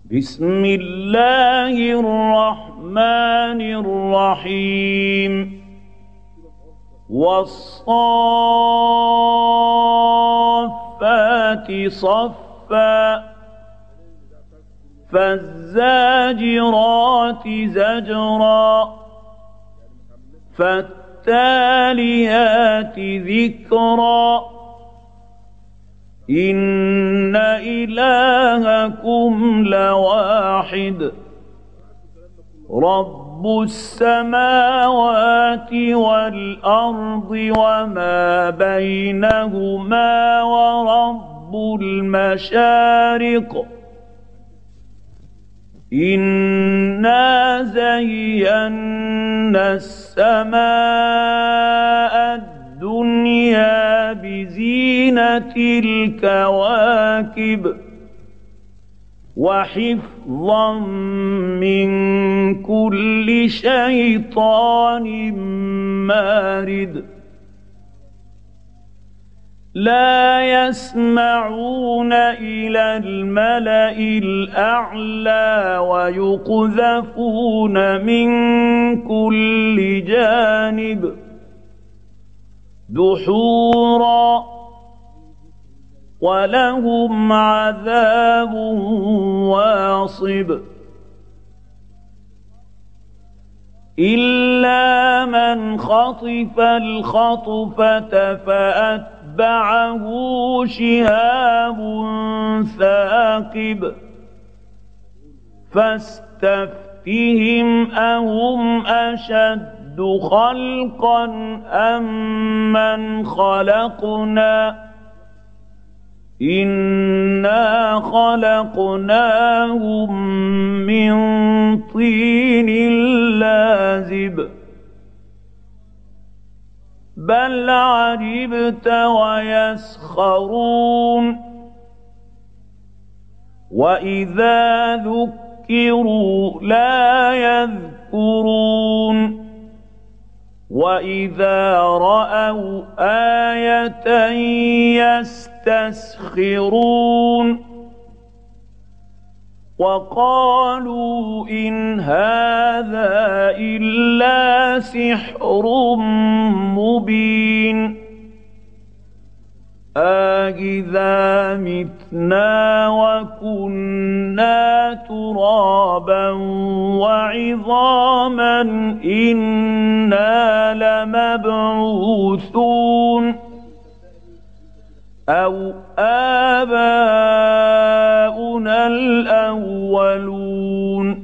بسم الله الرحمن الرحيم والصافات صفا فالزاجرات زجرا فالتاليات ذكرا إن إلهكم لواحد رب السماوات والأرض وما بينهما ورب المشارق إنا زينا السماء الدنيا بزينة الكواكب وحفظا من كل شيطان مارد لا يسمعون إلى الملأ الأعلى ويقذفون من كل جانب دحورا ولهم عذاب واصب إلا من خطف الخطفة فأتبعه شهاب ثاقب فاستفتهم أهم أشد خلقا أم من خلقنا إنا خلقناهم من طين لازب بل عجبت ويسخرون وإذا ذكروا لا يذكرون وإذا رأوا آية يستسخرون وقالوا إن هذا إلا سحر مبين أإذا متنا وكنا ترابا وعظاما إنا لمبعوثون أو آباؤنا الأولون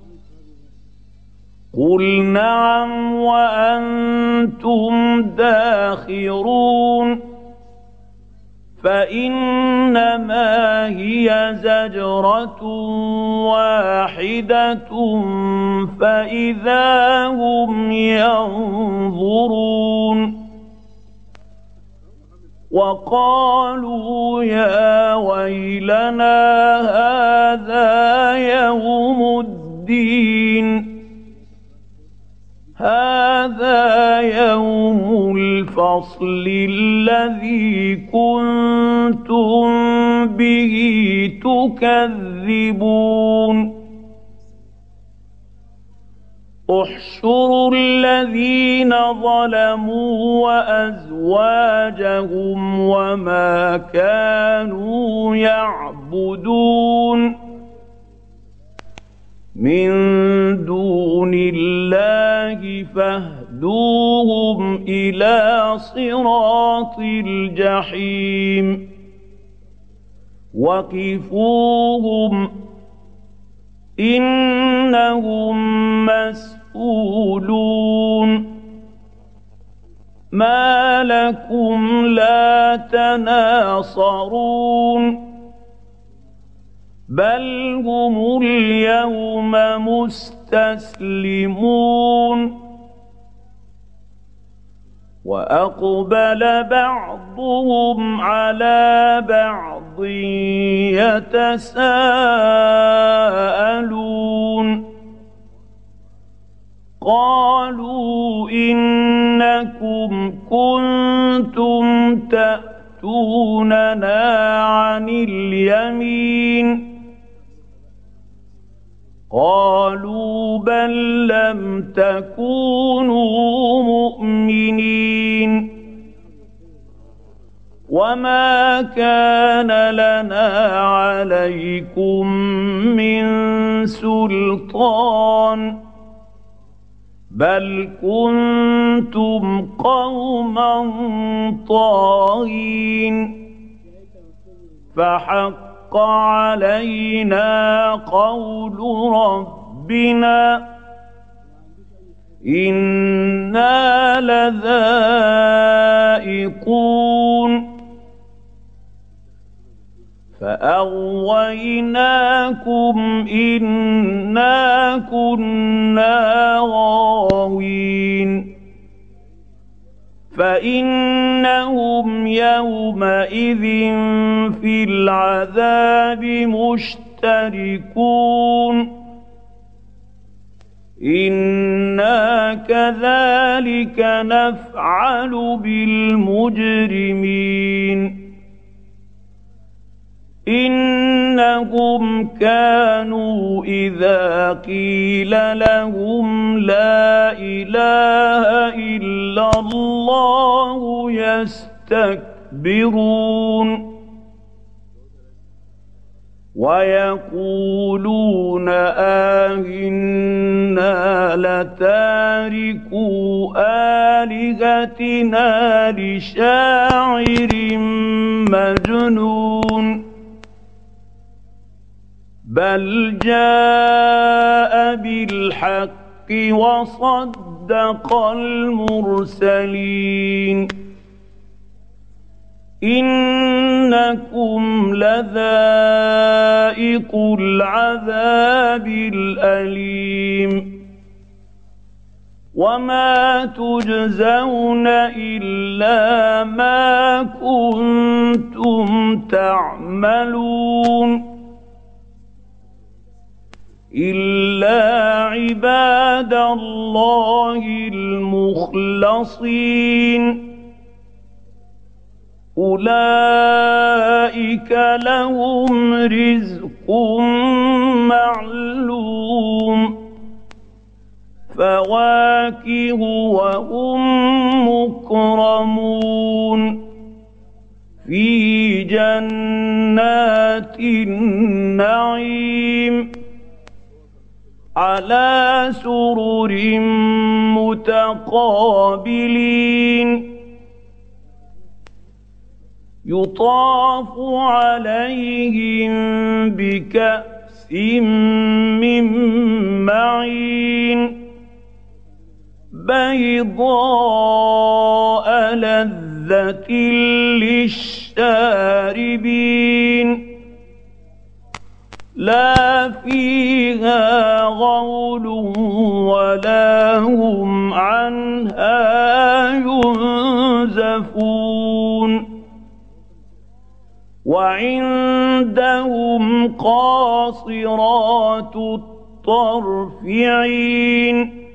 قل نعم وأنتم داخرون فإنما هي زجرة واحدة فإذا هم ينظرون وقالوا يا ويلنا هذا يوم الدين هذا يوم الفصل الذي كنتم به تكذبون احشروا الذين ظلموا وأزواجهم وما كانوا يعبدون من دون الله فاهدوهم إلى صراط الجحيم وقفوهم إنهم مسؤولون ما لكم لا تناصرون بل هم اليوم مستسلمون وأقبل بعضهم على بعض يتساءلون قالوا إنكم كنتم تأتوننا عن اليمين قالوا بل لم تكونوا مؤمنين وما كان لنا عليكم من سلطان بل كنتم قوما طاغين فحق علينا قول ربنا إنا لذائقون فأغويناكم إنا كنا غاوين فإنهم يومئذ في العذاب مشتركون إنا كذلك نفعل بالمجرمين إنهم كانوا إذا قيل لهم لا إله إلا الله يستكبرون ويقولون آهنا لتاركو آلهتنا لشاعر مجنون بل جاء بالحق وصدق المرسلين إنكم لذائق العذاب الأليم وما تجزون إلا ما كنتم تعملون إلا عباد الله المخلصين أولئك لهم رزق معلوم فواكه وهم مكرمون في جنات النعيم على سرر متقابلين يطاف عليهم بكأس من معين بيضاء لذة للشاربين لا فيها غول ولا هم عنها ينزفون وعندهم قاصرات الطرف عين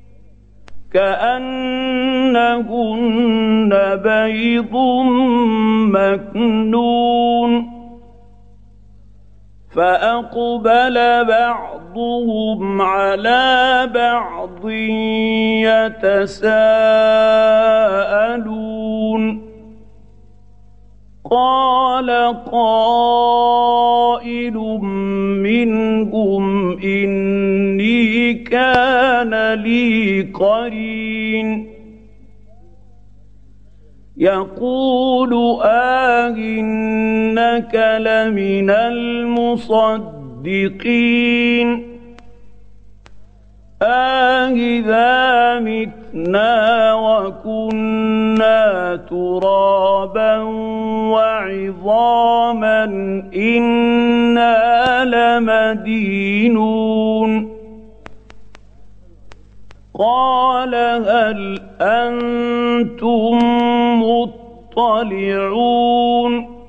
كأنهن بيض مكنون فأقبل بعضهم على بعض يتساءلون قال قائل منهم إني كان لي قرين يقول إنك لمن المصدقين إذا متنا وكنا ترابا وعظاما إنا لمدينون قال هل أنتم مطلعون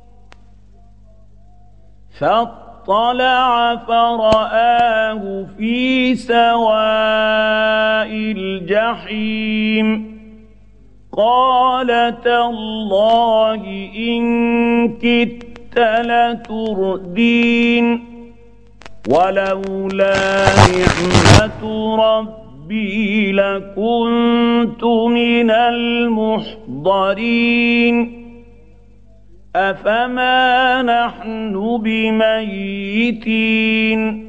فاطلع فرآه في سواء الجحيم قال تالله إن كدت لتردين ولولا نعمة ربي لكنت من المحضرين أفما نحن بميتين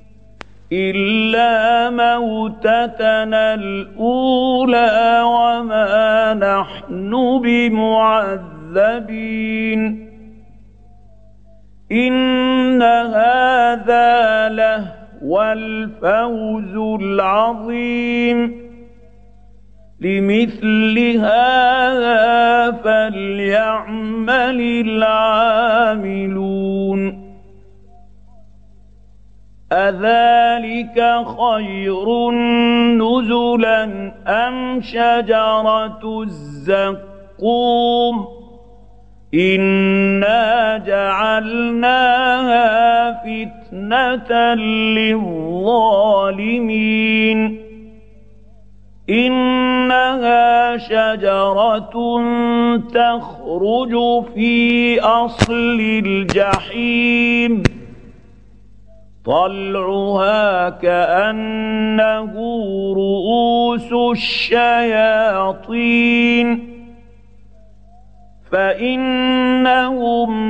إلا موتتنا الأولى وما نحن بمعذبين إن هذا لهو الفوز العظيم لمثل هذا فليعمل العاملون أذلك خير نزلا أم شجرة الزقوم إنا جعلناها فتنة للظالمين إنها شجرة تخرج في أصل الجحيم طلعها كأنه رؤوس الشياطين فإنهم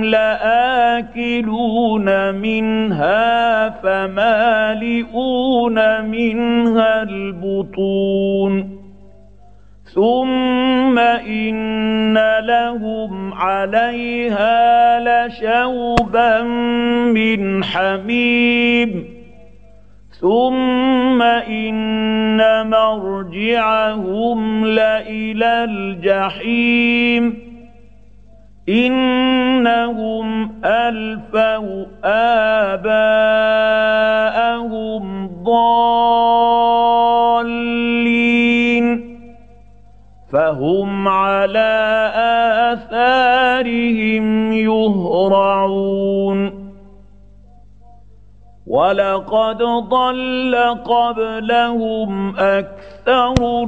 لآكلون منها فمالئون منها البطون ثم إن لهم عليها لشوبا من حميم ثم إن مرجعهم لإلى الجحيم إنهم ألفوا آباءهم ضالين فهم على آثارهم يهرعون ولقد ضل قبلهم أكثر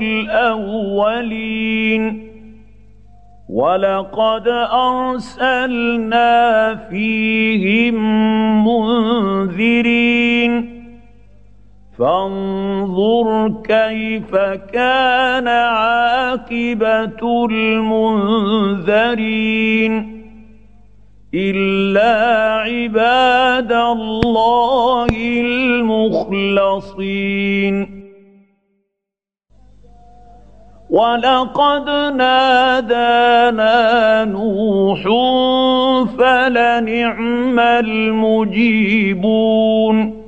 الأولين ولقد أرسلنا فيهم منذرين فانظر كيف كان عاقبة المنذرين إلا عباد الله المخلصين ولقد نادانا نوح فلنعم المجيبون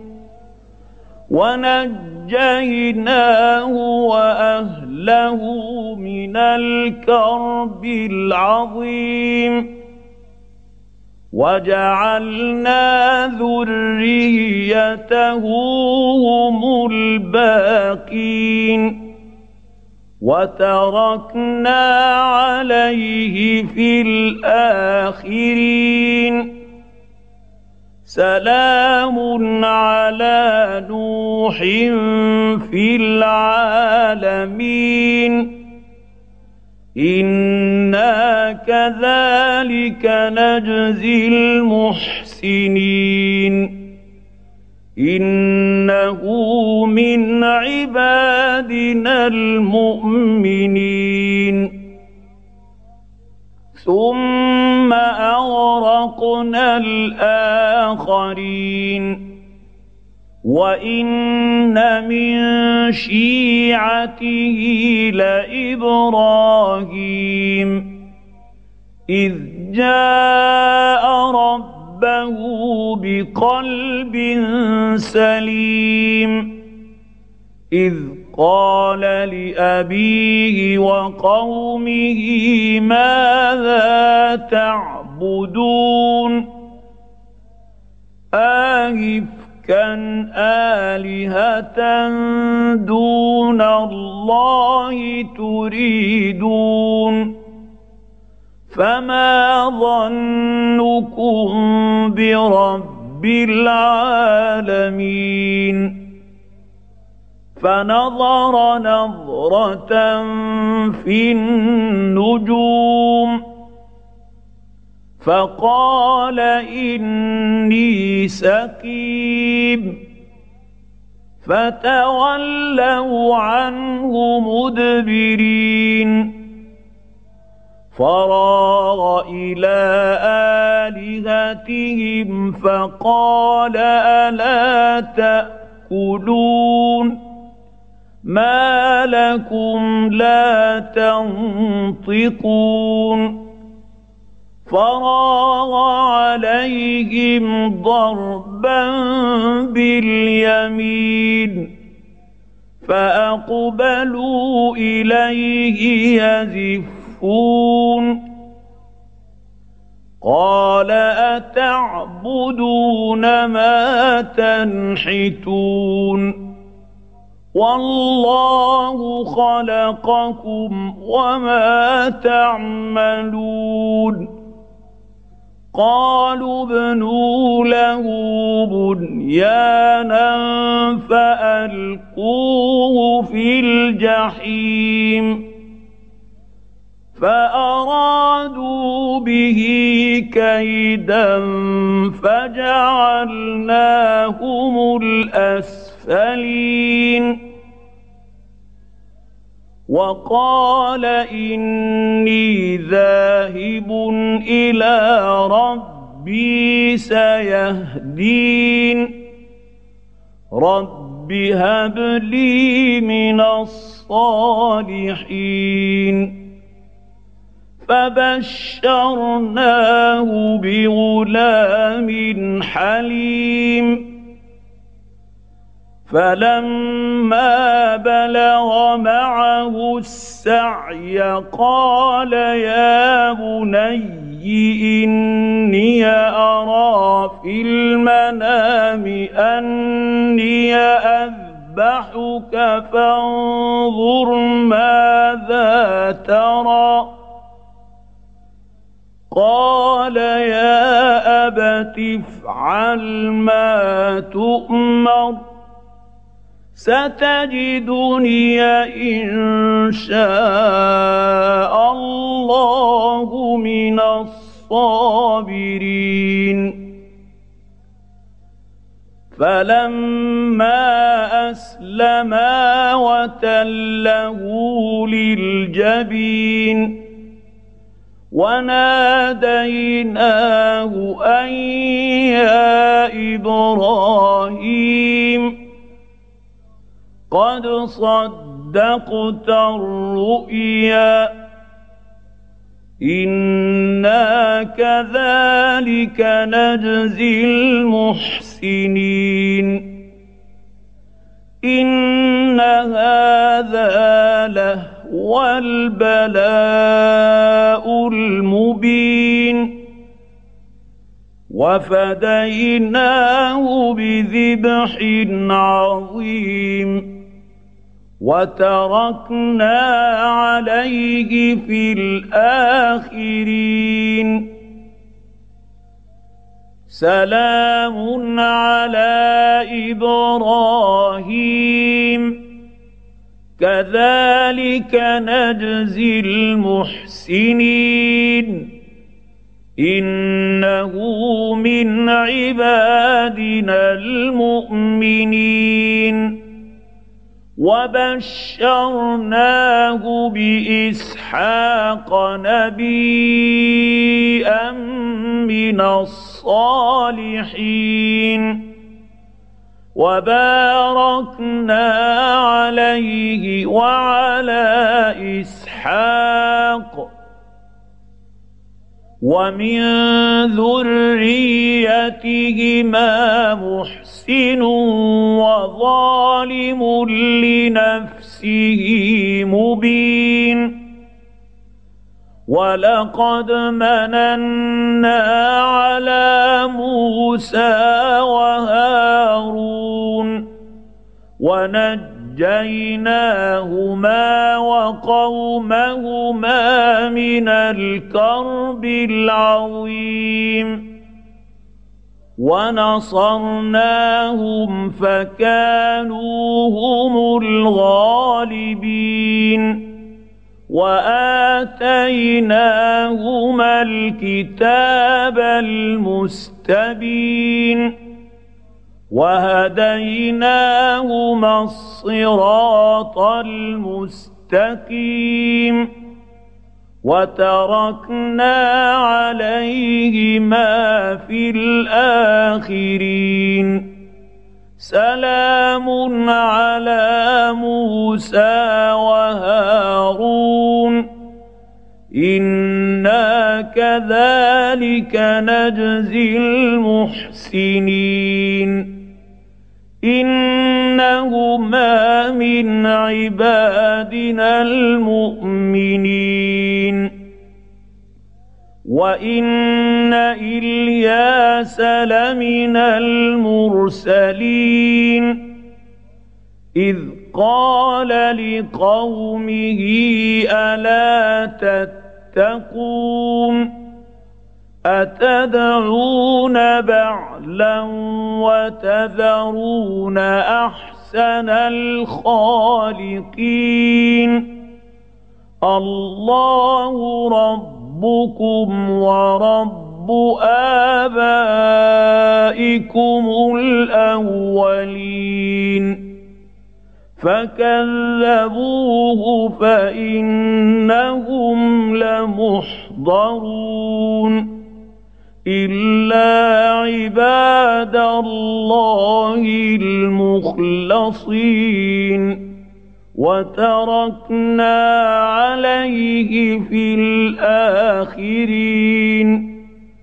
ونجيناه وأهله من الكرب العظيم وجعلنا ذريته هم الباقين وتركنا عليه في الآخرين سلام على نوح في العالمين إنا كذلك نجزي المحسنين إنه من عبادنا المؤمنين ثم أغرقنا الآخرين وإن من شيعته لإبراهيم إذ جاء ربه بقلب سليم إذ قال لأبيه وقومه ماذا تعبدون آئفكا آلهة دون الله تريدون فما ظنكم برب العالمين فنظر نظرة في النجوم فقال إني سقيم فتولوا عنه مدبرين فراغ إلى آلهتهم فقال ألا تأكلون ما لكم لا تنطقون فراغ عليهم ضربا باليمين فأقبلوا إليه يزفون قال أتعبدون ما تنحتون والله خلقكم وما تعملون قالوا ابنوا له بنيانا فألقوه في الجحيم فأرادوا به كيدا فجعلناهم الأسفلين وقال إني ذاهب إلى ربي سيهدين رب هب لي من الصالحين فبشرناه بغلام حليم فلما بلغ معه السعي قال يا بني إني أرى في المنام أني أذبحك فانظر ماذا ترى قال يا أبت افعل ما تؤمر ستجدني إن شاء الله من الصابرين فلما أسلما وتله للجبين وناديناه أن يا إبراهيم قد صدقت الرؤيا إنا كذلك نجزي المحسنين إن هذا لهو البلاء المبين وفديناه بذبح عظيم وتركنا عليه في الآخرين سلام على إبراهيم كذلك نجزي المحسنين إنه من عبادنا المؤمنين وبشرناه بإسحاق نبيا من الصالحين وباركنا عليه وعلى إسحاق ومن ذريتهما محسن وظالم لنفسه مبين ولقد مننا على موسى وهارون ونجيناهما وقومهما من الكرب العظيم ونصرناهم فكانوا هم الغالبين وآتيناهما الكتاب المستبين وهديناهما الصراط المستقيم وتركنا عليهما في الآخرين سلام على موسى وهارون إنا كذلك نجزي المحسنين إنهما من عبادنا المؤمنين وإن إلياس لمن المرسلين إذ قال لقومه ألا تتقون أتدعون بعلا وتذرون أحسن الخالقين الله ربكم ورب آبائكم الأولين فكذبوه فإنهم لمحضرون إلا عباد الله المخلصين وتركنا عليه في الآخرين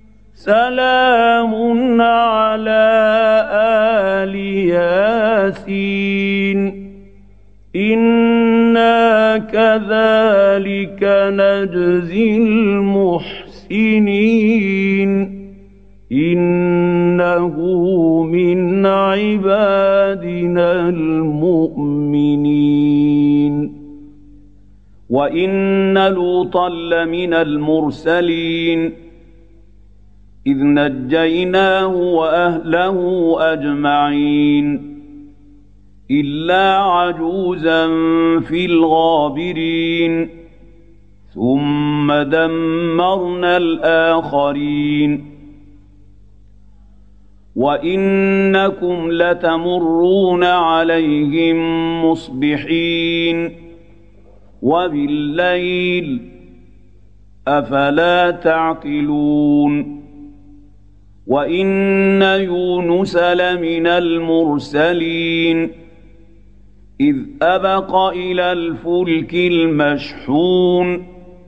سلام على آل ياسين إنا كذلك نجزي المحسنين إنه من عبادنا المؤمنين وإن لوطا لمن المرسلين إذ نجيناه وأهله أجمعين إلا عجوزا في الغابرين ثم دمرنا الآخرين وإنكم لتمرون عليهم مصبحين وبالليل أفلا تعقلون وإن يونس لمن المرسلين إذ أبق إلى الفلك المشحون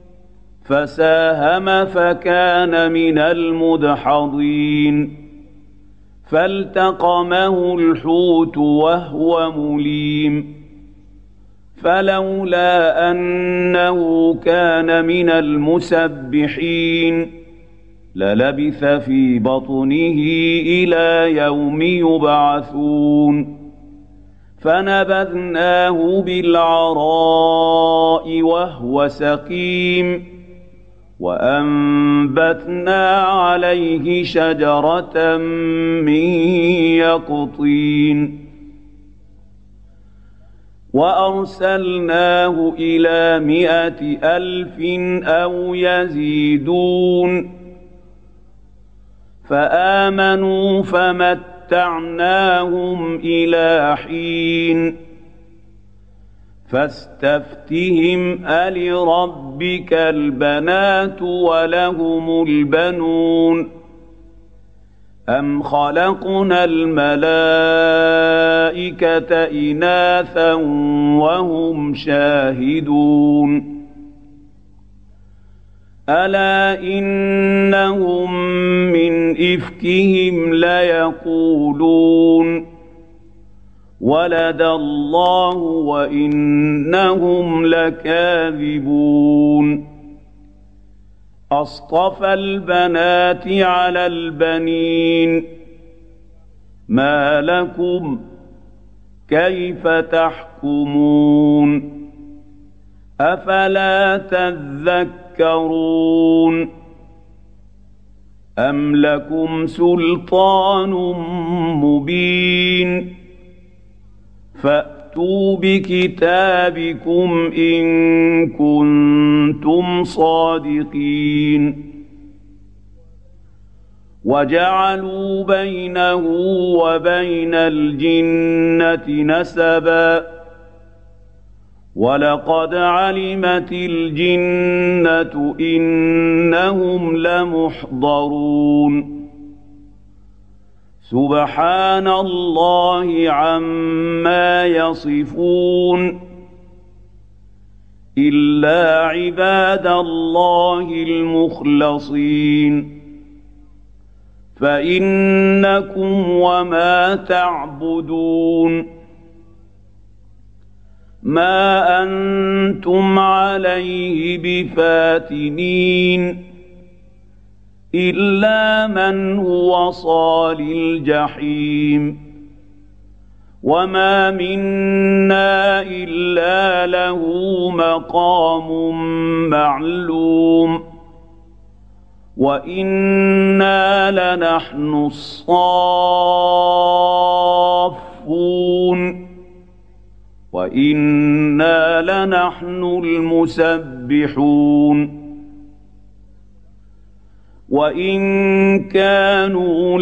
فساهم فكان من المدحضين فالتقمه الحوت وهو مليم فلولا أنه كان من المسبحين للبث في بطنه إلى يوم يبعثون فنبذناه بالعراء وهو سقيم وأنبتنا عليه شجرة من يقطين وأرسلناه إلى 100,000 أو يزيدون فآمنوا فمتعناهم إلى حين فاستفتهم ألربك البنات ولهم البنون أم خلقنا الملائكة إناثا وهم شاهدون ألا إنهم من إفكهم ليقولون ولد الله وإنهم لكاذبون أصطفى البنات على البنين ما لكم كيف تحكمون أفلا تذكرون أم لكم سلطان مبين فأتوا بكتابكم إن كنتم صادقين وجعلوا بينه وبين الجنة نسبا ولقد علمت الجنة إنهم لمحضرون سبحان الله عما يصفون إلا عباد الله المخلصين فإنكم وما تعبدون ما أنتم عليه بفاتنين إلا من هو صال الجحيم وما منا إلا له مقام معلوم وإنا لنحن الصافون وإنا لنحن المسبحون وإن كانوا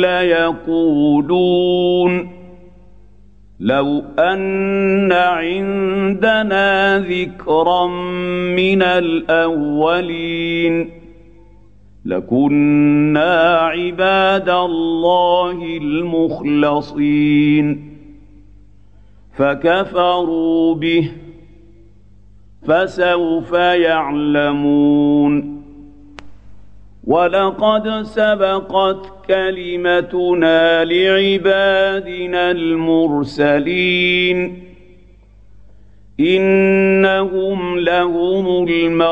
ليقولون لو أن عندنا ذكرا من الأولين لكنا عباد الله المخلصين فكفروا به فسوف يعلمون ولقد سبقت كلمتنا لعبادنا المرسلين إنهم لهم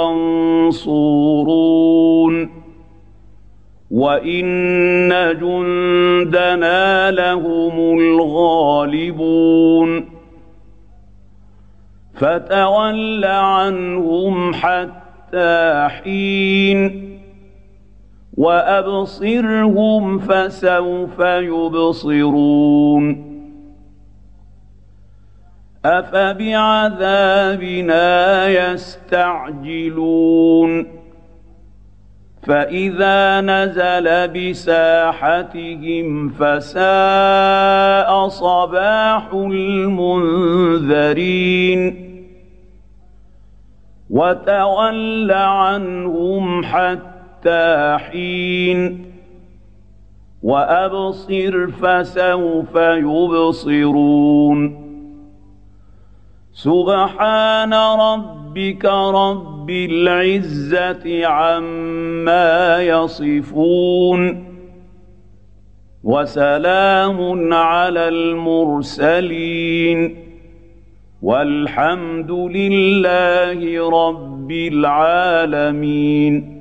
المنصورون وإن جندنا لهم الغالبون فتول عنهم حتى حين وأبصرهم فسوف يبصرون أفبعذابنا يستعجلون فإذا نزل بساحتهم فساء صباح المنذرين وتول عنهم حتى حين وأبصر فسوف يبصرون سبحان ربك رب العزة عما يصفون وسلام على المرسلين والحمد لله رب العالمين.